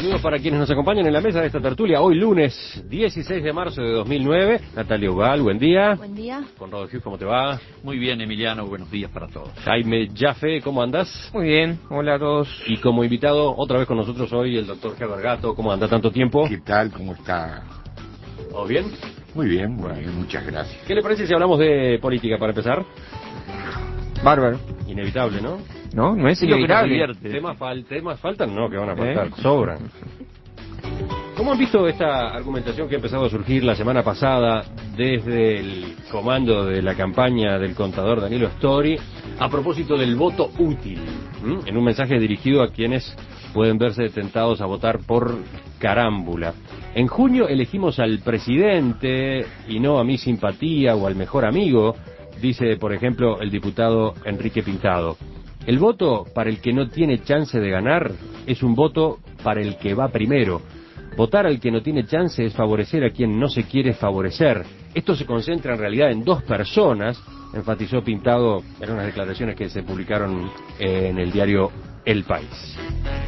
Saludos para quienes nos acompañan en la mesa de esta tertulia. Hoy lunes 16 de marzo de 2009. Natalia Ugal, buen día. Buen día. Conrado Hughes, ¿cómo te va? Muy bien, Emiliano, buenos días para todos. Jaime Jaffe, ¿cómo andás? Muy bien, hola a todos. Y como invitado, otra vez con nosotros hoy, el doctor Gerber Gato. ¿Cómo anda tanto tiempo? ¿Qué tal? ¿Cómo está? ¿Todo bien? Muy bien, muchas gracias. ¿Qué le parece si hablamos de política para empezar? Bárbaro. Inevitable, ¿no? No es inevitable. ¿Temas faltan? No, que van a faltar, sobran. ¿Cómo han visto esta argumentación que ha empezado a surgir la semana pasada desde el comando de la campaña del contador Danilo Astori a propósito del voto útil? En un mensaje dirigido a quienes pueden verse tentados a votar por carámbula. En junio elegimos al presidente y no a mi simpatía o al mejor amigo, dice, por ejemplo, el diputado Enrique Pintado. El voto para el que no tiene chance de ganar es un voto para el que va primero. Votar al que no tiene chance es favorecer a quien no se quiere favorecer. Esto se concentra en realidad en dos personas, enfatizó Pintado en unas declaraciones que se publicaron en el diario El País.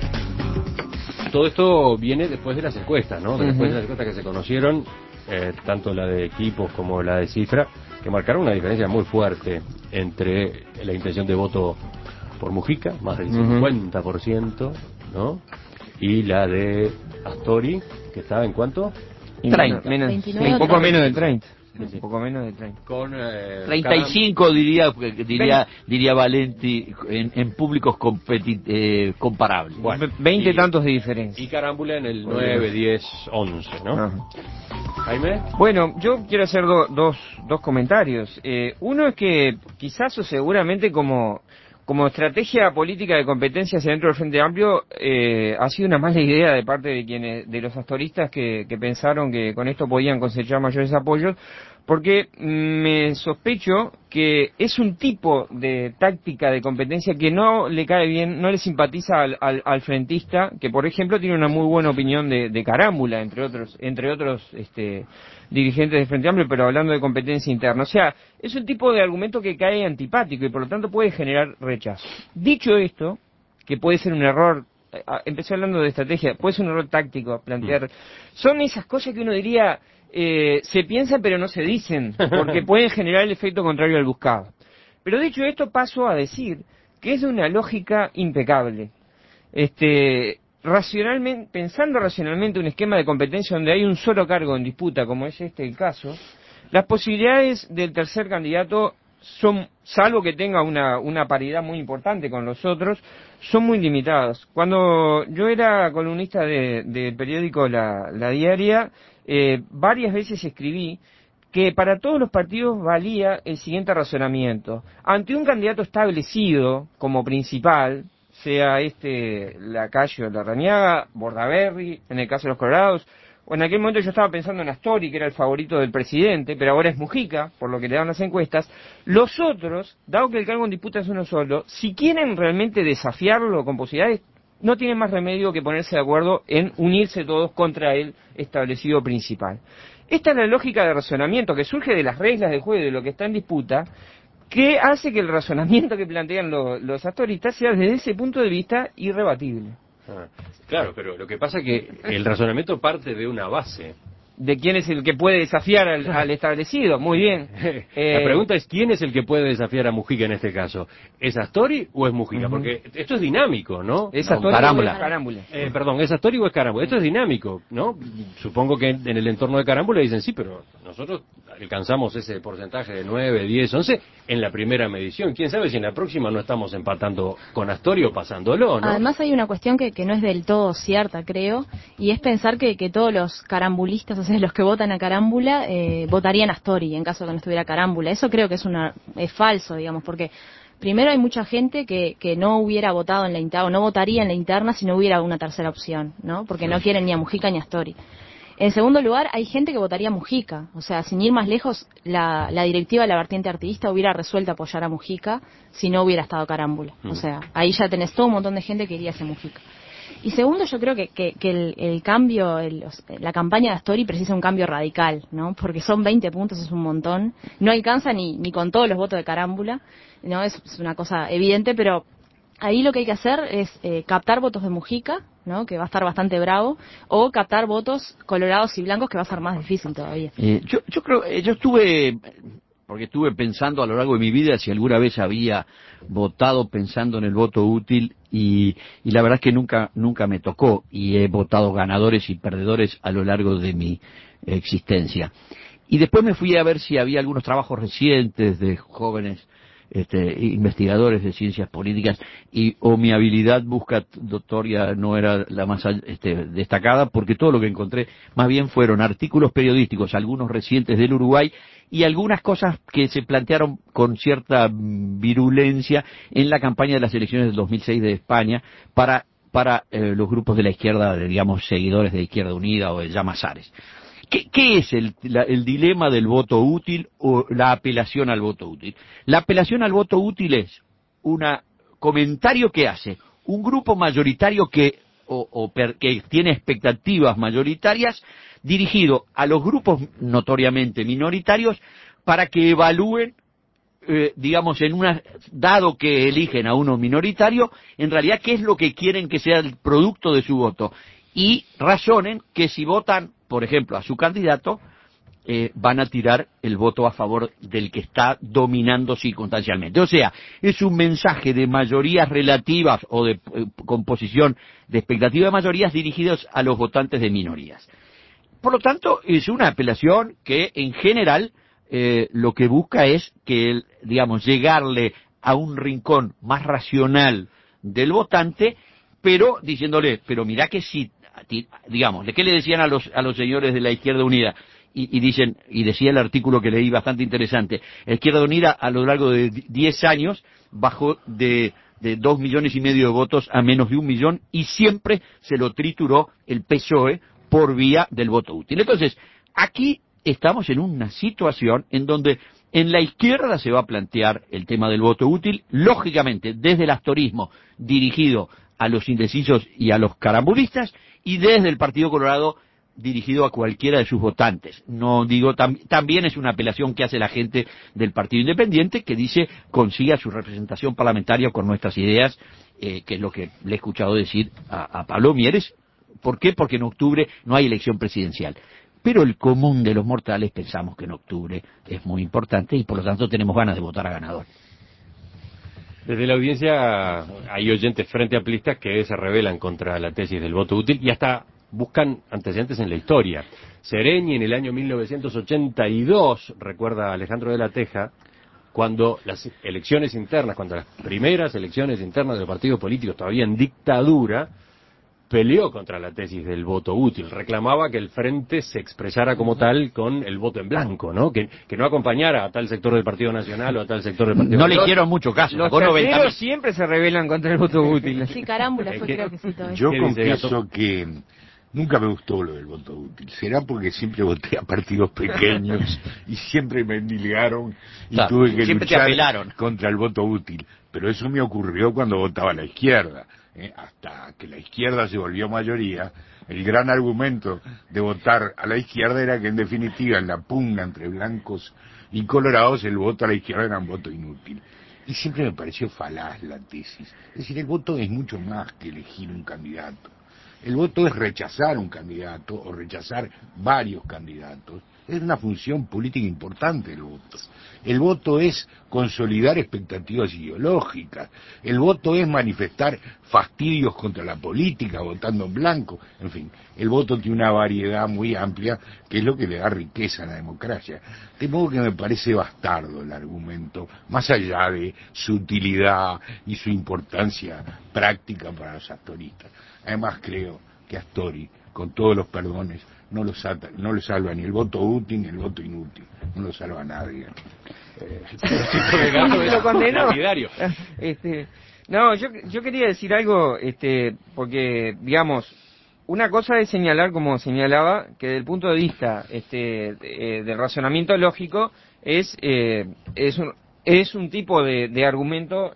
Todo esto viene después de las encuestas, ¿no? Después de las encuestas que se conocieron, tanto la de equipos como la de cifra, que marcaron una diferencia muy fuerte entre la intención de voto por Mujica, más del 50%, ¿no? Y la de Astori, que estaba en ¿cuánto? 30. Un poco menos de 30. Sí. Un poco menos de 30. Con 35 diría Valenti en públicos comparables. Bueno, 20 tantos de diferencia. Y carámbula en el 9, 10, 11, ¿no? Ajá. Jaime. Bueno, yo quiero hacer dos comentarios. Uno es que quizás o seguramente como estrategia política de competencia hacia dentro del Frente Amplio ha sido una mala idea de parte de los astoristas que pensaron que con esto podían cosechar mayores apoyos, porque me sospecho que es un tipo de táctica de competencia que no le cae bien, no le simpatiza al frentista, que por ejemplo tiene una muy buena opinión de carámbula, entre otros dirigentes del Frente Amplio, pero hablando de competencia interna. O sea, es un tipo de argumento que cae antipático y por lo tanto puede generar rechazo. Dicho esto, que puede ser un error, empecé hablando de estrategia, puede ser un error táctico plantear, son esas cosas que uno diría, se piensan pero no se dicen, porque pueden generar el efecto contrario al buscado. Pero dicho esto, paso a decir que es de una lógica impecable. Pensando racionalmente un esquema de competencia donde hay un solo cargo en disputa, como es el caso, las posibilidades del tercer candidato son, salvo que tenga una paridad muy importante con los otros, son muy limitadas. Cuando yo era columnista del periódico La Diaria, varias veces escribí que para todos los partidos valía el siguiente razonamiento. Ante un candidato establecido como principal, sea Lacalle o Larrañaga, Bordaberry, en el caso de los Colorados, o en aquel momento yo estaba pensando en Astori, que era el favorito del presidente, pero ahora es Mujica, por lo que le dan las encuestas. Los otros, dado que el cargo en disputa es uno solo, si quieren realmente desafiarlo con posibilidades, no tienen más remedio que ponerse de acuerdo en unirse todos contra el establecido principal. Esta es la lógica de razonamiento que surge de las reglas de juego de lo que está en disputa, que hace que el razonamiento que plantean los astoristas sea desde ese punto de vista irrebatible. Claro, pero lo que pasa es que el razonamiento parte de una base. ¿De quién es el que puede desafiar al establecido? Muy bien. La pregunta es, ¿quién es el que puede desafiar a Mujica en este caso? ¿Es Astori o es Mujica? Porque esto es dinámico, ¿no? ¿Es Astori Carámbula. o es Carámbula? Perdón, ¿es Astori o es Carámbula? Esto es dinámico, ¿no? Supongo que en el entorno de Carámbula dicen, sí, pero nosotros alcanzamos ese porcentaje de 9, 10, 11 en la primera medición. ¿Quién sabe si en la próxima no estamos empatando con Astori o pasándolo, ¿no? Además hay una cuestión que no es del todo cierta, creo, y es pensar que todos los carambulistas, o sea, los que votan a carámbula, votarían a Astori en caso de que no estuviera carámbula. Eso creo que es falso, digamos, porque primero hay mucha gente que no hubiera votado en la interna, o no votaría en la interna si no hubiera una tercera opción, ¿no? Porque no quieren ni a Mujica ni a Astori. En segundo lugar, hay gente que votaría a Mujica. O sea, sin ir más lejos, la directiva de la vertiente artiguista hubiera resuelto apoyar a Mujica si no hubiera estado carámbula. O sea, ahí ya tenés todo un montón de gente que iría hacia Mujica. Y segundo, yo creo que el cambio, la campaña de Astori precisa un cambio radical, ¿no? Porque son 20 puntos, es un montón. No alcanza ni con todos los votos de carámbula, ¿no? Es una cosa evidente, pero ahí lo que hay que hacer es captar votos de Mujica, ¿no? Que va a estar bastante bravo, o captar votos colorados y blancos, que va a ser más difícil todavía. Yo creo, yo estuve, porque estuve pensando a lo largo de mi vida si alguna vez había votado pensando en el voto útil, y la verdad es que nunca me tocó, y he votado ganadores y perdedores a lo largo de mi existencia. Y después me fui a ver si había algunos trabajos recientes de jóvenes investigadores de ciencias políticas, o mi habilidad buscatoria no era la más destacada, porque todo lo que encontré más bien fueron artículos periodísticos, algunos recientes del Uruguay, y algunas cosas que se plantearon con cierta virulencia en la campaña de las elecciones del 2006 de España para los grupos de la izquierda, digamos, seguidores de Izquierda Unida o de Llamazares. ¿Qué es el dilema del voto útil o la apelación al voto útil? La apelación al voto útil es un comentario que hace un grupo mayoritario que tiene expectativas mayoritarias, dirigido a los grupos notoriamente minoritarios para que evalúen, digamos, dado que eligen a uno minoritario, en realidad qué es lo que quieren que sea el producto de su voto, y razonen que si votan, por ejemplo, a su candidato, van a tirar el voto a favor del que está dominando circunstancialmente. O sea, es un mensaje de mayorías relativas o de composición de expectativa de mayorías dirigidos a los votantes de minorías. Por lo tanto, es una apelación que, en general, lo que busca es que, digamos, llegarle a un rincón más racional del votante, pero diciéndole, pero mirá que si, digamos, ¿de qué le decían a los señores de la Izquierda Unida? Y decía el artículo que leí bastante interesante, la Izquierda Unida a lo largo de 10 años bajó de 2,5 millones de votos a menos de 1 millón, y siempre se lo trituró el PSOE por vía del voto útil. Entonces, aquí estamos en una situación en donde en la izquierda se va a plantear el tema del voto útil, lógicamente desde el astorismo dirigido a los indecisos y a los carambulistas, y desde el Partido Colorado dirigido a cualquiera de sus votantes. No digo, también es una apelación que hace la gente del Partido Independiente, que dice consiga su representación parlamentaria con nuestras ideas, que es lo que le he escuchado decir a Pablo Mieres. ¿Por qué? Porque en octubre no hay elección presidencial. Pero el común de los mortales pensamos que en octubre es muy importante, y por lo tanto tenemos ganas de votar a ganador. Desde la audiencia hay oyentes frente amplistas que se rebelan contra la tesis del voto útil y hasta buscan antecedentes en la historia. Sereñi, en el año 1982, recuerda Alejandro de la Teja, cuando las elecciones internas, cuando las primeras elecciones internas de los partidos políticos todavía en dictadura, peleó contra la tesis del voto útil, reclamaba que el frente se expresara como tal con el voto en blanco, ¿no? Que no acompañara a tal sector del Partido Nacional o a tal sector del Partido No le hicieron mucho caso. Los terceros siempre se rebelan contra el voto útil. Sí, carámbula fue, creo que sí, todo eso. Yo confieso que nunca me gustó lo del voto útil. Será porque siempre voté a partidos pequeños y siempre me endilgaron y claro, tuve que luchar contra el voto útil. Pero eso me ocurrió cuando votaba a la izquierda. Hasta que la izquierda se volvió mayoría, el gran argumento de votar a la izquierda era que, en definitiva, en la pugna entre blancos y colorados, el voto a la izquierda era un voto inútil. Y siempre me pareció falaz la tesis. Es decir, el voto es mucho más que elegir un candidato. El voto es rechazar un candidato o rechazar varios candidatos. Es una función política importante el voto. El voto es consolidar expectativas ideológicas. El voto es manifestar fastidios contra la política votando en blanco. En fin, el voto tiene una variedad muy amplia que es lo que le da riqueza a la democracia. De modo que me parece bastardo el argumento, más allá de su utilidad y su importancia práctica para los astoristas. Además creo que Astori, con todos los perdones, no lo salva ni el voto útil ni el voto inútil, no lo salva a nadie. Lo condenó. No, yo quería decir algo, porque, digamos, una cosa es señalar, como señalaba, que desde el punto de vista del razonamiento lógico es es un tipo de argumento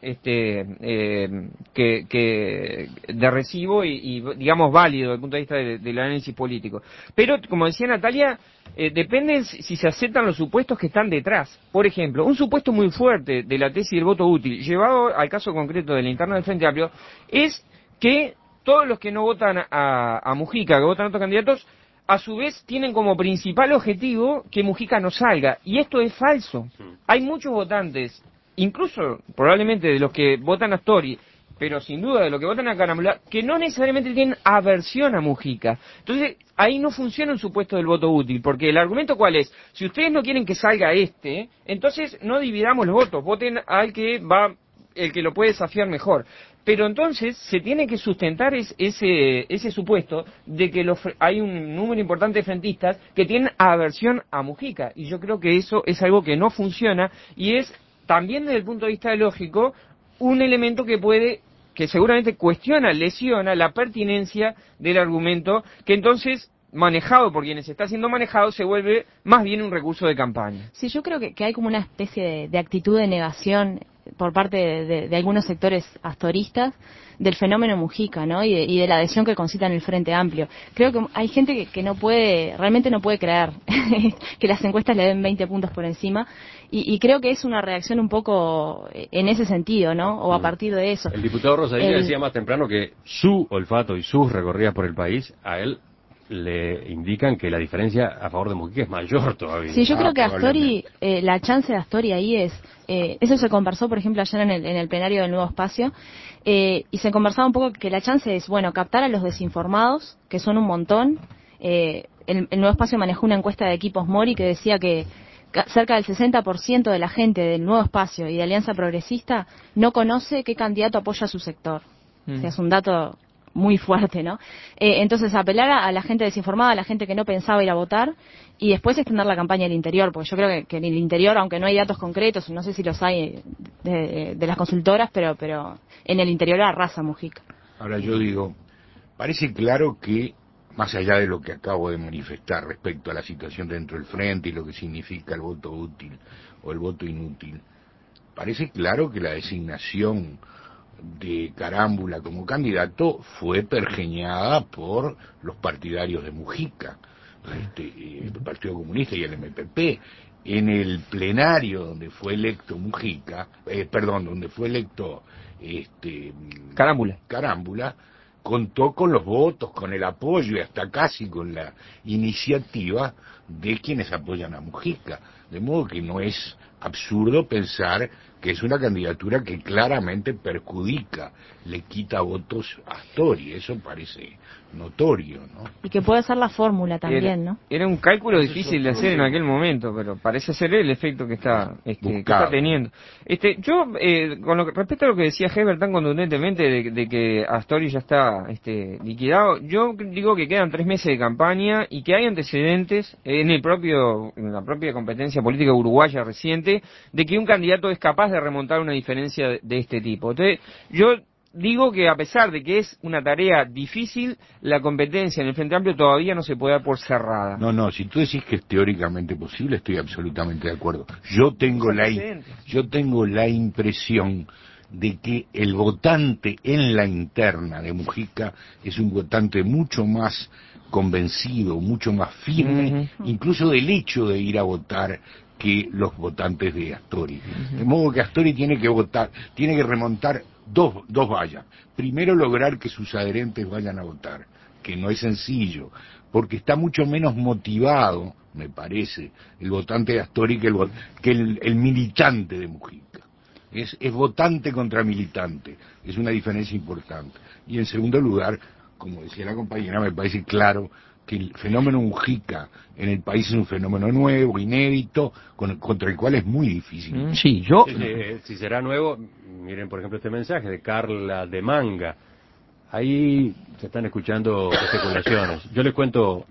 que de recibo y digamos válido desde el punto de vista del análisis político. Pero como decía Natalia, depende si se aceptan los supuestos que están detrás. Por ejemplo, un supuesto muy fuerte de la tesis del voto útil, llevado al caso concreto de la interna del Frente Amplio, es que todos los que no votan a Mujica, que votan a otros candidatos, a su vez tienen como principal objetivo que Mujica no salga. Y esto es falso. Hay muchos votantes, incluso probablemente de los que votan a Astori, pero sin duda de los que votan a Carambola, que no necesariamente tienen aversión a Mujica. Entonces, ahí no funciona el supuesto del voto útil, porque el argumento ¿cuál es? Si ustedes no quieren que salga entonces no dividamos los votos, voten al que va, el que lo puede desafiar mejor. Pero entonces se tiene que sustentar ese supuesto de que hay un número importante de frentistas que tienen aversión a Mujica. Y yo creo que eso es algo que no funciona y es también desde el punto de vista lógico un elemento que seguramente cuestiona, lesiona la pertinencia del argumento, que entonces manejado por quienes está siendo manejado se vuelve más bien un recurso de campaña. Sí, yo creo que hay como una especie de actitud de negación por parte de algunos sectores astoristas del fenómeno Mujica, ¿no? Y de la adhesión que concita en el Frente Amplio. Creo que hay gente que realmente no puede creer que las encuestas le den 20 puntos por encima y creo que es una reacción un poco en ese sentido, ¿no? O a partir de eso. El diputado Rosadilla decía más temprano que su olfato y sus recorridas por el país a él le indican que la diferencia a favor de Mujica es mayor todavía. Sí, yo creo que Astori, la chance de Astori ahí es, eso se conversó, por ejemplo, ayer en el plenario del Nuevo Espacio, y se conversaba un poco que la chance es, bueno, captar a los desinformados, que son un montón. El Nuevo Espacio manejó una encuesta de Equipos Mori que decía que cerca del 60% de la gente del Nuevo Espacio y de Alianza Progresista no conoce qué candidato apoya a su sector. O sea, es un dato muy fuerte, ¿no? Entonces, apelar a la gente desinformada, a la gente que no pensaba ir a votar, y después extender la campaña al interior, porque yo creo que en el interior, aunque no hay datos concretos, no sé si los hay de las consultoras, pero en el interior arrasa Mujica. Ahora yo digo, parece claro que, más allá de lo que acabo de manifestar respecto a la situación dentro del frente y lo que significa el voto útil o el voto inútil, parece claro que la designación de Carámbula como candidato fue pergeñada por los partidarios de Mujica, el Partido Comunista y el MPP. En el plenario donde fue electo Mujica, donde fue electo Carámbula, contó con los votos, con el apoyo y hasta casi con la iniciativa de quienes apoyan a Mujica. De modo que no es absurdo pensar que es una candidatura que claramente perjudica, le quita votos a Astori, eso parece notorio, ¿no? Y que puede ser la fórmula también, ¿no? Era un cálculo difícil de hacer en aquel momento, pero parece ser el efecto que está teniendo. Yo, respecto a lo que decía Heber tan contundentemente de que Astori ya está liquidado, yo digo que quedan 3 meses de campaña y que hay antecedentes en la propia competencia política uruguaya reciente de que un candidato es capaz de remontar una diferencia de este tipo. Entonces, yo digo que a pesar de que es una tarea difícil, la competencia en el Frente Amplio todavía no se puede dar por cerrada. No, si tú decís que es teóricamente posible, estoy absolutamente de acuerdo. Yo tengo la impresión de que el votante en la interna de Mujica es un votante mucho más convencido, mucho más firme, incluso del hecho de ir a votar, que los votantes de Astori. De modo que Astori tiene que remontar dos vallas. Primero, lograr que sus adherentes vayan a votar, que no es sencillo, porque está mucho menos motivado, me parece, el votante de Astori que el militante de Mujica. Es votante contra militante, es una diferencia importante. Y en segundo lugar, como decía la compañera, me parece claro que el fenómeno Mujica en el país es un fenómeno nuevo, inédito, contra el cual es muy difícil. Sí, si será nuevo, miren por ejemplo este mensaje de Carla de Manga. Ahí se están escuchando especulaciones. Yo les cuento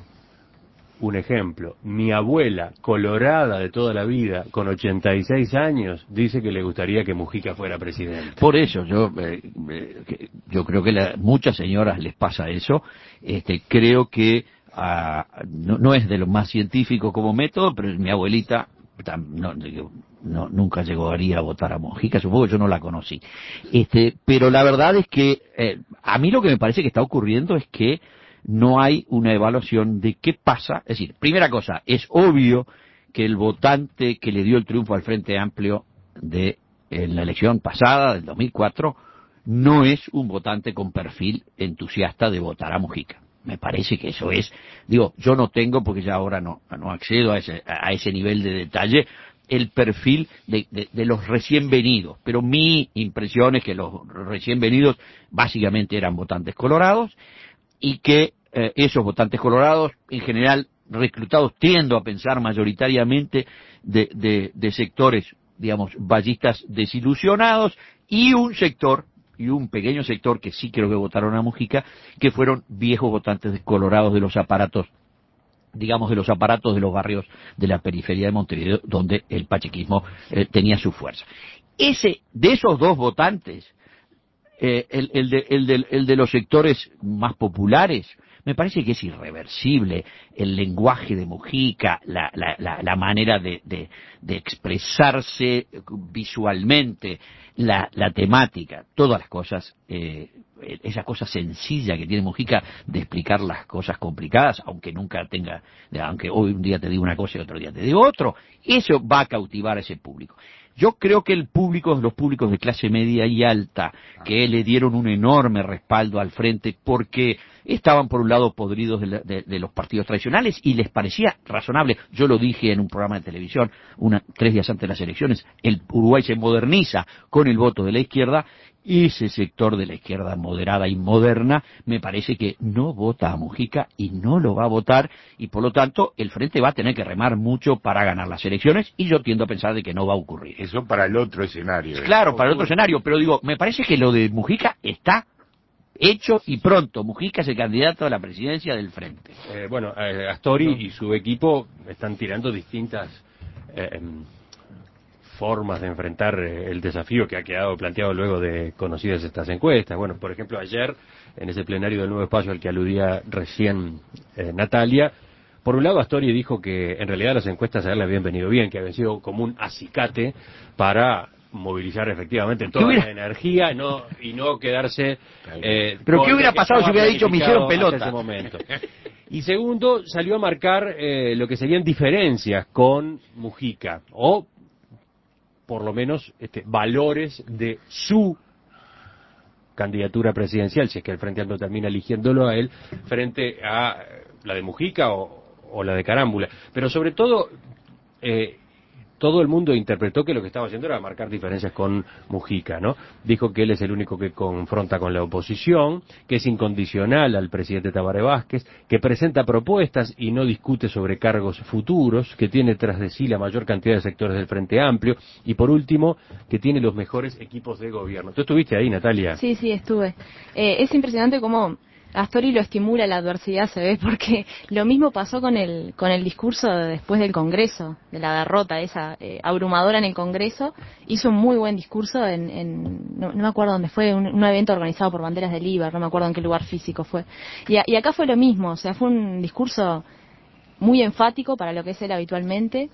un ejemplo. Mi abuela, colorada de toda la vida, con 86 años, dice que le gustaría que Mujica fuera presidente. Por eso, yo creo que muchas señoras les pasa eso. Creo que no es de lo más científico como método, pero mi abuelita nunca llegaría a votar a Mujica, supongo que yo no la conocí. Pero la verdad es que a mí lo que me parece que está ocurriendo es que no hay una evaluación de qué pasa. Es decir, primera cosa, es obvio que el votante que le dio el triunfo al Frente Amplio en la elección pasada, del 2004, no es un votante con perfil entusiasta de votar a Mujica. Me parece que eso es, yo no tengo, porque ya ahora no accedo a ese nivel de detalle, el perfil de los recién venidos, pero mi impresión es que los recién venidos básicamente eran votantes colorados, y que esos votantes colorados, en general reclutados, tiendo a pensar mayoritariamente de sectores, vallistas desilusionados, y un pequeño sector que sí creo que votaron a Mujica, que fueron viejos votantes colorados de los aparatos de los barrios de la periferia de Montevideo, donde el pachequismo tenía su fuerza. De esos dos votantes, el de los sectores más populares, me parece que es irreversible el lenguaje de Mujica, la manera de expresarse visualmente, la temática, todas las cosas, esa cosa sencilla que tiene Mujica de explicar las cosas complicadas, aunque hoy un día te digo una cosa y otro día te digo otro, eso va a cautivar a ese público. Yo creo que los públicos de clase media y alta, que le dieron un enorme respaldo al frente porque estaban por un lado podridos de los partidos tradicionales y les parecía razonable. Yo lo dije en un programa de televisión 3 días antes de las elecciones, el Uruguay se moderniza con el voto de la izquierda. Ese sector de la izquierda moderada y moderna me parece que no vota a Mujica y no lo va a votar, y por lo tanto el Frente va a tener que remar mucho para ganar las elecciones, y yo tiendo a pensar de que no va a ocurrir. Eso para el otro escenario. Claro, para el otro escenario, pero me parece que lo de Mujica está hecho y pronto. Mujica es el candidato a la presidencia del Frente. Astori y su equipo están tirando distintas formas de enfrentar el desafío que ha quedado planteado luego de conocidas estas encuestas. Bueno, por ejemplo, ayer, en ese plenario del Nuevo Espacio al que aludía recién Natalia, por un lado Astori dijo que en realidad las encuestas a él le habían venido bien, que habían sido como un acicate para movilizar efectivamente toda la energía y no quedarse... pero ¿qué hubiera pasado si hubiera dicho me hicieron pelota? Ese momento. Y segundo, salió a marcar lo que serían diferencias con Mujica, o por lo menos valores de su candidatura presidencial, si es que el Frente Amplio termina eligiéndolo a él, frente a la de Mujica o la de Carámbula. Pero sobre todo, todo el mundo interpretó que lo que estaba haciendo era marcar diferencias con Mujica, ¿no? Dijo que él es el único que confronta con la oposición, que es incondicional al presidente Tabaré Vázquez, que presenta propuestas y no discute sobre cargos futuros, que tiene tras de sí la mayor cantidad de sectores del Frente Amplio, y por último, que tiene los mejores equipos de gobierno. ¿Tú estuviste ahí, Natalia? Sí, estuve. Es impresionante cómo Astori lo estimula la adversidad, se ve, porque lo mismo pasó con el discurso después del Congreso, de la derrota esa abrumadora en el Congreso. Hizo un muy buen discurso no me acuerdo dónde fue, un evento organizado por Banderas del IVA, no me acuerdo en qué lugar físico fue. Y acá fue lo mismo, o sea, fue un discurso muy enfático para lo que es él habitualmente,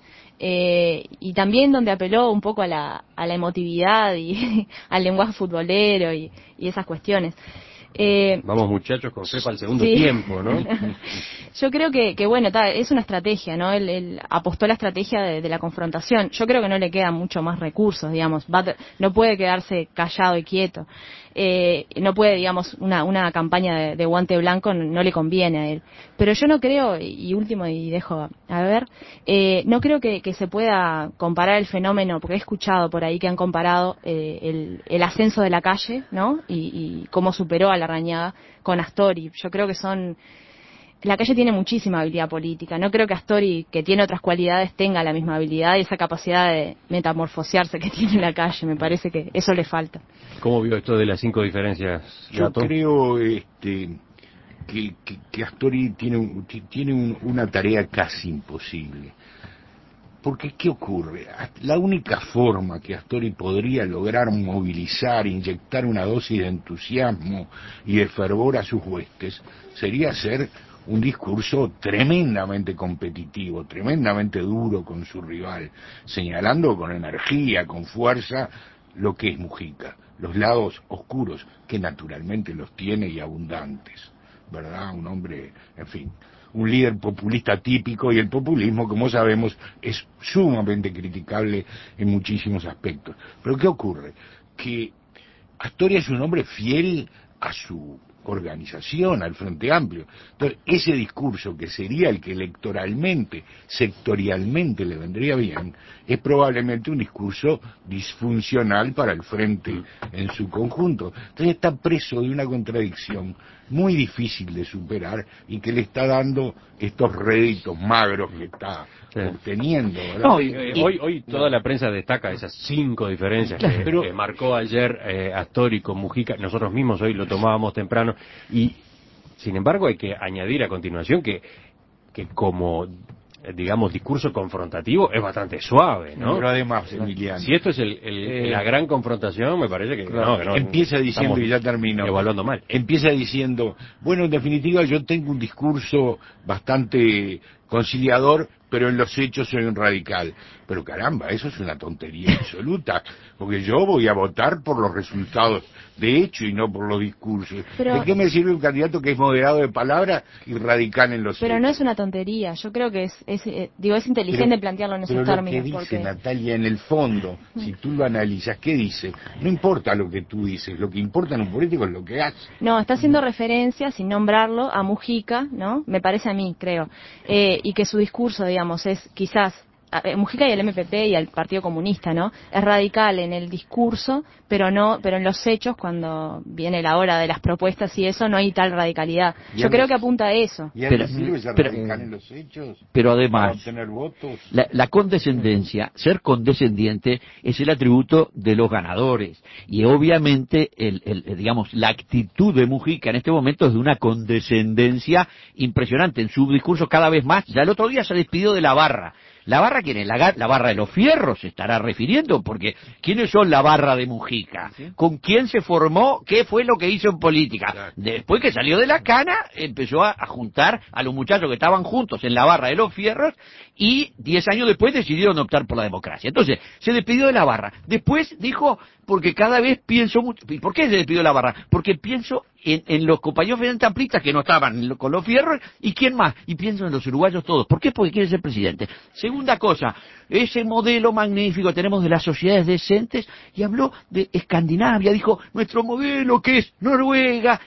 y también donde apeló un poco a la emotividad y al lenguaje futbolero y esas cuestiones. Vamos muchachos con fe para el segundo sí. tiempo, ¿no? Yo creo que bueno, es una estrategia, ¿no? Él apostó a la estrategia de la confrontación. Yo creo que no le quedan mucho más recursos, digamos. No puede quedarse callado y quieto. No puede, digamos, una campaña de guante blanco no le conviene a él. Pero yo no creo, y último, y dejo a ver, no creo que se pueda comparar el fenómeno, porque he escuchado por ahí que han comparado el ascenso de la calle, ¿no? Y cómo superó a Larrañaga con Astori. Yo creo que la calle tiene muchísima habilidad política. No creo que Astori, que tiene otras cualidades, tenga la misma habilidad y esa capacidad de metamorfosearse que tiene la calle. Me parece que eso le falta. ¿Cómo vio esto de las 5 diferencias, Gato? Yo creo que Astori tiene una tarea casi imposible. Porque, ¿qué ocurre? La única forma que Astori podría lograr movilizar, inyectar una dosis de entusiasmo y de fervor a sus huestes, sería hacer un discurso tremendamente competitivo, tremendamente duro con su rival, señalando con energía, con fuerza, lo que es Mujica, los lados oscuros, que naturalmente los tiene y abundantes, ¿verdad? Un hombre, en fin, un líder populista típico, y el populismo, como sabemos, es sumamente criticable en muchísimos aspectos. Pero ¿qué ocurre? Que Astorga es un hombre fiel a su organización, al Frente Amplio. Entonces, ese discurso, que sería el que electoralmente, sectorialmente le vendría bien, es probablemente un discurso disfuncional para el Frente en su conjunto. Entonces está preso de una contradicción muy difícil de superar y que le está dando estos réditos magros que está obteniendo, ¿verdad? No, hoy toda la prensa destaca esas 5 diferencias que marcó ayer Astori con Mujica. Nosotros mismos hoy lo tomábamos temprano, y sin embargo hay que añadir a continuación que como digamos discurso confrontativo es bastante suave, ¿no? Pero además, Emiliano, si esto es la gran confrontación, me parece que no empieza diciendo, y ya termino, evaluando mal. Empieza diciendo, bueno, en definitiva yo tengo un discurso bastante conciliador, pero en los hechos soy un radical. Pero caramba, eso es una tontería absoluta, porque yo voy a votar por los resultados de hecho y no por los discursos. Pero, ¿de qué me sirve un candidato que es moderado de palabra y radical en los hechos? Pero no es una tontería, yo creo que es inteligente plantearlo en esos términos. Pero lo que dice Natalia, en el fondo, si tú lo analizas, ¿qué dice? No importa lo que tú dices, lo que importa en un político es lo que hace. No, está haciendo referencia, sin nombrarlo, a Mujica, ¿no? Me parece a mí, creo. Y que su discurso, digamos, es quizás Mujica y el MPP y el Partido Comunista, ¿no? Es radical en el discurso, pero en los hechos, cuando viene la hora de las propuestas y eso, no hay tal radicalidad. Yo creo que apunta a eso. ¿Y a él sirve ser radical en los hechos? Pero además, para obtener votos. La condescendencia, ser condescendiente, es el atributo de los ganadores. Y obviamente, digamos, la actitud de Mujica en este momento es de una condescendencia impresionante. En su discurso cada vez más, ya el otro día se despidió de la barra. ¿La barra quién es? La barra de los fierros se estará refiriendo, porque ¿quiénes son la barra de Mujica? ¿Con quién se formó? ¿Qué fue lo que hizo en política? Después que salió de la cana, empezó a juntar a los muchachos que estaban juntos en la barra de los fierros, y 10 años después decidieron optar por la democracia. Entonces, se despidió de la barra. Después dijo, porque cada vez pienso mucho. ¿Y por qué se despidió de la barra? Porque pienso en los compañeros frente amplistas que no estaban con los fierros, ¿y quién más? Y pienso en los uruguayos todos. ¿Por qué? Porque quiere ser presidente. Segunda cosa, ese modelo magnífico que tenemos de las sociedades decentes, y habló de Escandinavia, dijo, nuestro modelo que es Noruega,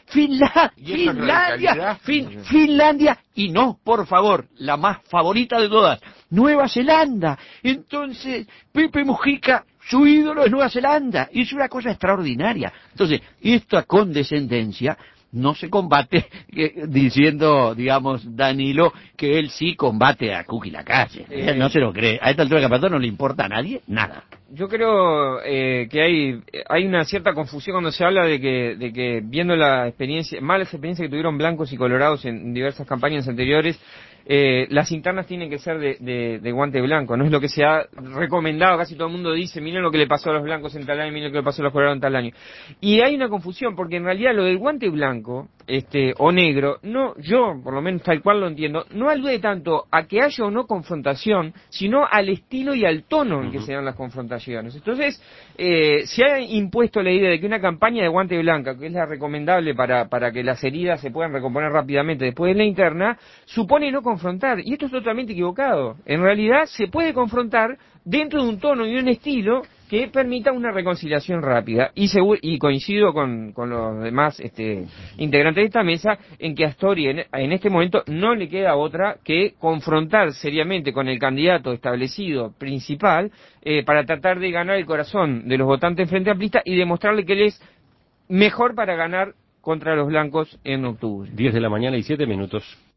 Finlandia, y no, por favor, la más favorita de todas, Nueva Zelanda. Entonces, Pepe Mujica, su ídolo es Nueva Zelanda, y es una cosa extraordinaria. Entonces, esta condescendencia no se combate diciendo, digamos, Danilo, que él sí combate a Cuqui Lacalle. Él no se lo cree. A esta altura del campeonato no le importa a nadie nada. Yo creo que hay una cierta confusión cuando se habla de que viendo malas experiencias que tuvieron blancos y colorados en diversas campañas anteriores, las internas tienen que ser de guante blanco. No es lo que se ha recomendado, casi todo el mundo dice, miren lo que le pasó a los blancos en tal año, miren lo que le pasó a los colorados en tal año. Y hay una confusión, porque en realidad lo del guante blanco o negro, no, yo por lo menos tal cual lo entiendo, no alude tanto a que haya o no confrontación, sino al estilo y al tono en que se dan las confrontaciones. Entonces, se ha impuesto la idea de que una campaña de guante blanca, que es la recomendable para que las heridas se puedan recomponer rápidamente después de la interna, supone no confrontar, y esto es totalmente equivocado. En realidad se puede confrontar dentro de un tono y un estilo que permita una reconciliación rápida, y coincido con los demás integrantes de esta mesa en que a Astori en este momento no le queda otra que confrontar seriamente con el candidato establecido principal para tratar de ganar el corazón de los votantes frente amplista y demostrarle que él es mejor para ganar contra los blancos en octubre. 10 de la mañana y 7 minutos.